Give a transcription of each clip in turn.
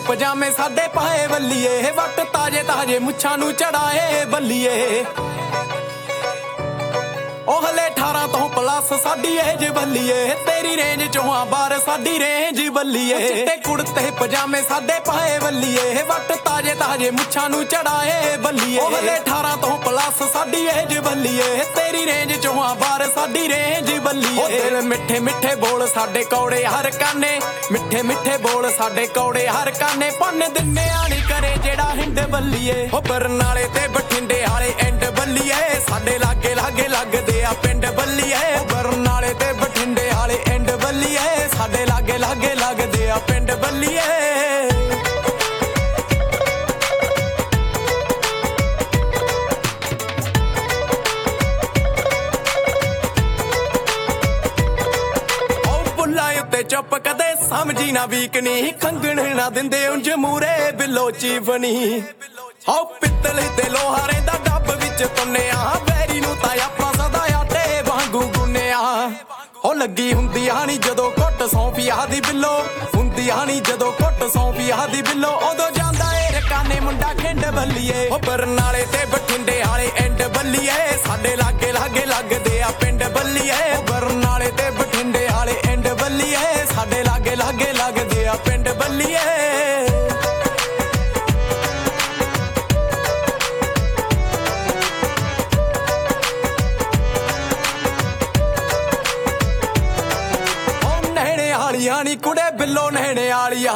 ਪਜਾਮੇ ਸਾਡੇ ਪਾਏ ਬੱਲੀਏ, ਵੱਟ ਤਾਜੇ ਤਾਜੇ ਮੁੱਛਾਂ ਨੂੰ ਚੜਾਏ ਬੱਲੀਏ। ਉਹ ਹਲੇ 18 ਤੋਂ ਪਲੱਸ ਸਾਡੀ ਏਜ ਬੱਲੀਏ, ਤੇਰੀ ਰੇਂਜ ਚੋਂ ਆ ਬਾਰ ਸਾਡੀ ਰੇਂਜ ਬੱਲੀਏ। ਚਿੱਟੇ ਕੁੜਤੇ ਪਜਾਮੇ ਸਾਡੇ ਪਾਏ ਬੱਲੀਏ, ਵੱਟ ਤਾਜੇ ਤਾਜੇ ਮੁੱਛਾਂ ਨੂੰ ਚੜਾਏ ਬੱਲੀਏ। ਉਹ ਹਲੇ 18 ਤੋਂ ਪਲੱਸ ਸਾਡੀ ਏਜ ਬੱਲੀਏ, ਤੇਰੀ ਰੇਂਜ ਚੋਂ ਆ ਬਾਰ ਸਾਡੀ ਰੇਂਜ ਬੱਲੀਏ। ਉਹ ਦਿਲ ਮਿੱਠੇ ਮਿੱਠੇ ਬੋਲ ਸਾਡੇ ਕੌੜੇ ਹਰ ਕਾਨੇ, ਮਿੱਠੇ ਮਿੱਠੇ ਬੋਲ ਸਾਡੇ ਕੌੜੇ ਹਰ ਕਾਨੇ। ਪੰਨ ਦਿੰਨਿਆ ਨੀ ਕਰੇ ਜਿਹੜਾ ਹਿੰਡ ਬੱਲੀਏ, ਉਹ ਬਰਨਾਲੇ ਤੇ ਬਠਿੰਡੇ ਵਾਲੇ ਐਂਡ ਬੱਲੀਏ। ਸਾਡੇ ਲਾਗੇ ਲਾਗੇ ਲੱਗਦੇ ਆ ਪਿੰਡ ਬੱਲੀਏ, ਬਰਨਾਲੇ ਤੇ ਬਠਿੰਡੇ ਵਾਲੇ ਐਂਡ ਬੱਲੀਏ। ਸਾਡੇ ਲਾਗੇ ਲਾਗੇ ਲੱਗਦੇ ਆ ਪਿੰਡ ਬੱਲੀਏ। ਚੁੱਪ ਕਦੇ ਸਮਝੀ ਨਾ ਵੀਕ ਨੀ, ਖੰਗਣ ਨਾ ਦਿੰਦੇ ਉਂਝ ਮੂਰੇ ਬਿੱਲੋ ਚੀਫਨੀ। ਹੋ ਪਿੱਤਲ ਤੇ ਲੋਹਾਰੇ ਦਾ ਡੱਬ ਵਿੱਚ ਤੁੰਨਿਆ, ਬੈਰੀ ਨੂੰ ਤਾਂ ਆਪਾਂ ਸਦਾ ਆਟੇ ਵਾਂਗੂ ਗੁੰਨਿਆ। ਹੋ ਲੱਗੀ ਹੁੰਦੀ ਹਾਣੀ ਜਦੋਂ ਘੁੱਟ ਸੌਂਫੀਆ ਦੀ ਬਿੱਲੋ, ਹੁੰਦੀ ਹਾਣੀ ਜਦੋਂ ਘੁੱਟ ਸੌਂਫੀਆ ਦੀ ਬਿੱਲੋ। ਉਦੋਂ ਜਾਂਦਾ ਏ ਰਕਾਨੇ ਮੁੰਡਾ ਖਿੰਡ ਬੱਲੀਏ, ਉਹ ਬਰਨਾਲੇ ਤੇ ਬਠਿੰਡੇ ਵਾਲੇ ਐਂਡ ਬੱਲੀਏ। ਸਾਡੇ ਲਾਗੇ ਲਾਗੇ ਲੱਗਦੇ ਆ ਪਿੰਡ ਬੱਲੀਏ, ਉਹ ਬਰਨਾਲੇ ਤੇ ਬਠਿੰਡੇ ਵਾਲੇ ਐਂਡ ਬੱਲੀਏ। ਸਾਡੇ ਲਾਗੇ ਲਾਗੇ ਲੱਗਦੇ ਆ ਪਿੰਡ ਬੱਲੀਏ। ਉਹ ਨਹਿਣੇ ਵਾਲੀਆਂ ਨੀ ਕੁੜੇ ਬਿੱਲੋ ਨਹਿਣੇ ਵਾਲੀਆ,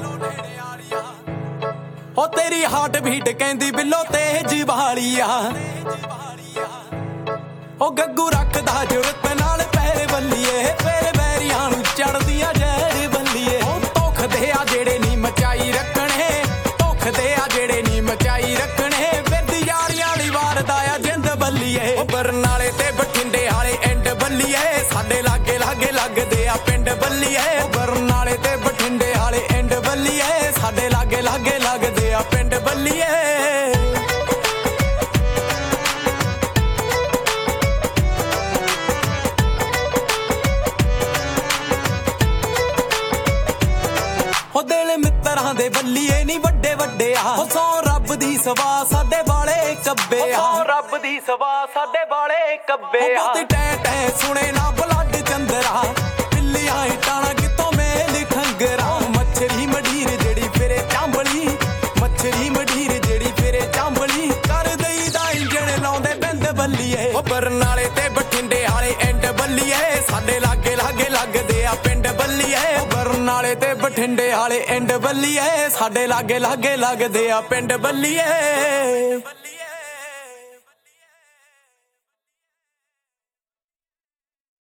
ਉਹ ਤੇਰੀ ਹਾਰਟ ਬੀਟ ਕਹਿੰਦੀ ਬਿੱਲੋ ਤੇਜ ਵਾਲੀਆ। ਉਹ ਗੱਗੂ ਰੱਖਦਾ ਜੁਰਤ ਨਾਲ ਪੈਰ ਬੱਲੀਏ, ਫੇਰ ਬੈਰੀਆਂ ਨੂੰ ਚੜਦੀਆਂ ਜ਼ਹਿਰ ਬੱਲੀਏ। ਉਹ ਧੋਖਦੇ ਆ ਜਿਹੜੇ ਨੀ ਮਚਾਈ ਰੱਖਣੇ, ਧੋਖਦੇ ਆ ਜਿਹੜੇ ਨੀ ਮਚਾਈ ਰੱਖਣੇ। ਫਿਰਦੀ ਯਾਰੀਆਂ ਵਾਲੀ ਵਾਰਦਾ ਆ ਜਿੰਦ ਬੱਲੀਏ, ਉਹ ਬਰਨਾਲੇ ਤੇ ਬਠਿੰਡੇ ਵਾਲੇ ਐਂਡ ਬੱਲੀਏ। ਸਾਡੇ ਲਾਗੇ ਲਾਗੇ ਲੱਗਦੇ ਆ ਪਿੰਡ ਬੱਲੀਏ, ਉਹ ਬਰਨਾਲੇ ਤੇ ਬਠਿੰਡੇ ਵਾਲੇ ਐਂਡ ਬੱਲੀਏ। ਸਾਡੇ ਲਾਗੇ ਲਾਗੇ ਲੱਗਦੇ ਆ ਪਿੰਡ ਬੱਲੀਏ। ਉਹ ਦਿਲ ਮਿੱਤਰਾਂ ਦੇ ਬੱਲੀਏ ਨੀ ਵੱਡੇ ਵੱਡੇ ਆ, ਉਹ ਸੌ ਰੱਬ ਦੀ ਸਵਾ ਸਾਡੇ ਵਾਲੇ ਕੱਬੇ ਆ, ਸੌ ਰੱਬ ਦੀ ਸਵਾ ਸਾਡੇ ਵਾਲੇ ਕੱਬੇ ਆ। ਬਹੁਤੀ ਟੈ ਟੈ ਸੁਣੇ ਨਾ ਬਲੱਡ ਚੰਦਰਾ, ਬਿੱਲੀਆਂ ਟਾਣਾ ਕਿਤੋਂ ਮੇਲ ਖੰਗਰਾ। ਮੱਛਰੀ ਮਡੀਰ ਜਿਹੜੀ ਫਿਰੇ ਚਾਂਬਲੀ, ਮੱਛਰੀ ਮਡੀਰ ਜਿਹੜੀ ਫਿਰੇ ਚਾਂਬਲੀ। ਕਰ ਦਈ ਦਾ ਇੰਜਣ ਲਾਉਂਦੇ ਬਿੰਦ ਬੱਲੀਏ, ਉਹ ਬਰਨਾਲੇ ਤੇ ਬਠਿੰਡੇ ਵਾਲੇ ਐਂਡ ਬੱਲੀਏ। ਸਾਡੇ ਲਾਗੇ ਲਾਗੇ ਲੱਗਦੇ ਆ ਪਿੰਡ ਬੱਲੀਏ, ਉਹ ਬਰਨਾਲੇ ਤੇ ਬਠਿੰਡੇ ਵਾਲੇ ਐਂਡ ਬੱਲੀਏ। ਸਾਡੇ ਲਾਗੇ ਲਾਗੇ ਲੱਗਦੇ ਆ ਪਿੰਡ ਬੱਲੀਏ।